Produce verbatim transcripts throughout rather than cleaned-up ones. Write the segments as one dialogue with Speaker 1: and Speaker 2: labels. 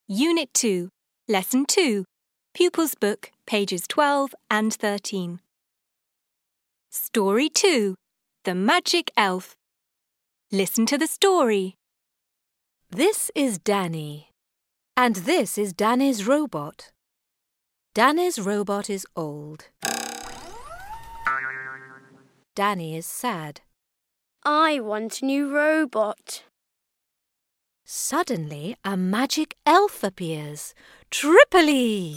Speaker 1: Unit two, Lesson two, Pupils' Book, pages twelve and thirteen. Story two, The Magic Elf. Listen to the story.
Speaker 2: This is Danny, and this is Danny's robot. Danny's robot is old. Danny is sad.
Speaker 3: I want a new robot.
Speaker 2: Suddenly, a magic elf appears. Tripoli!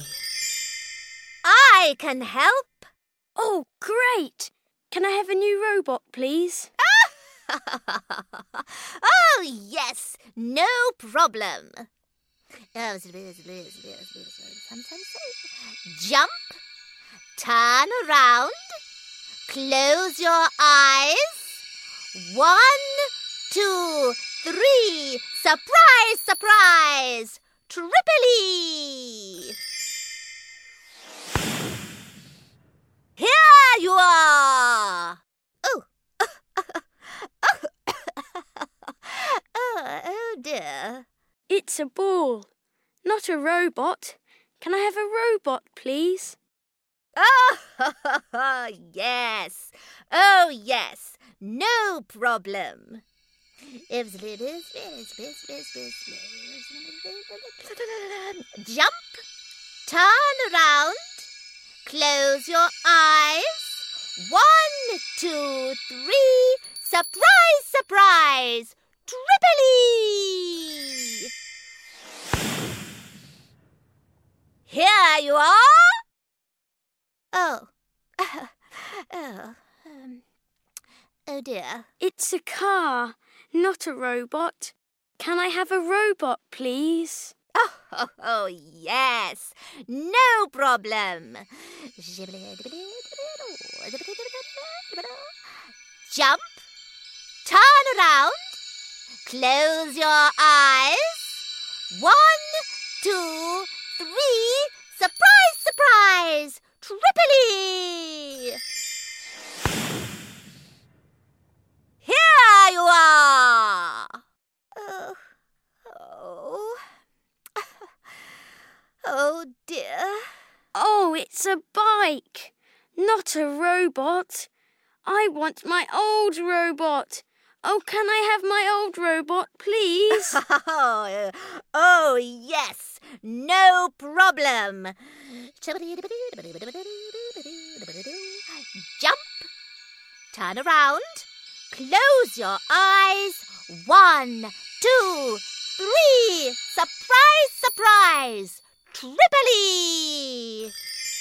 Speaker 4: I can help.
Speaker 3: Oh, great! Can I have a new robot, please?
Speaker 4: Oh, yes, no problem. Jump, turn around, close your eyes. One, two, three. Surprise, surprise! Tripoli! Here you are! Oh, oh, oh dear.
Speaker 3: It's a ball, not a robot. Can I have a robot, please?
Speaker 4: Oh, yes. Oh, yes. No problem. Jump, turn around, close your eyes. One, two, three. Surprise, surprise! Tripoli! Here you are. Oh. oh. Um. Oh dear.
Speaker 3: It's a car, not a robot. Can I have a robot, please?
Speaker 4: Oh, oh, oh yes. No problem. Jump, turn around, close your eyes. One, two, three. Surprise, surprise! Tripoli! Here you are! Oh, oh, oh dear.
Speaker 3: Oh, it's a bike, not a robot. I want my old robot. Oh, can I have my old robot, please?
Speaker 4: Oh, oh, yes, no problem. Jump, turn around, close your eyes. One, two, three. Surprise, surprise! Tripoli!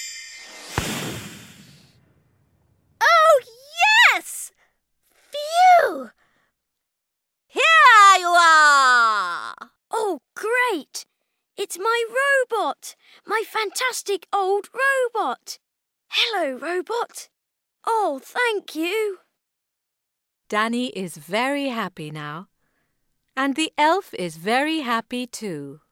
Speaker 4: Oh, yes! Phew! Here you are!
Speaker 3: Oh, great! It's my robot, my fantastic old robot. Hello, robot. Oh, thank you.
Speaker 2: Danny is very happy now, and the elf is very happy too.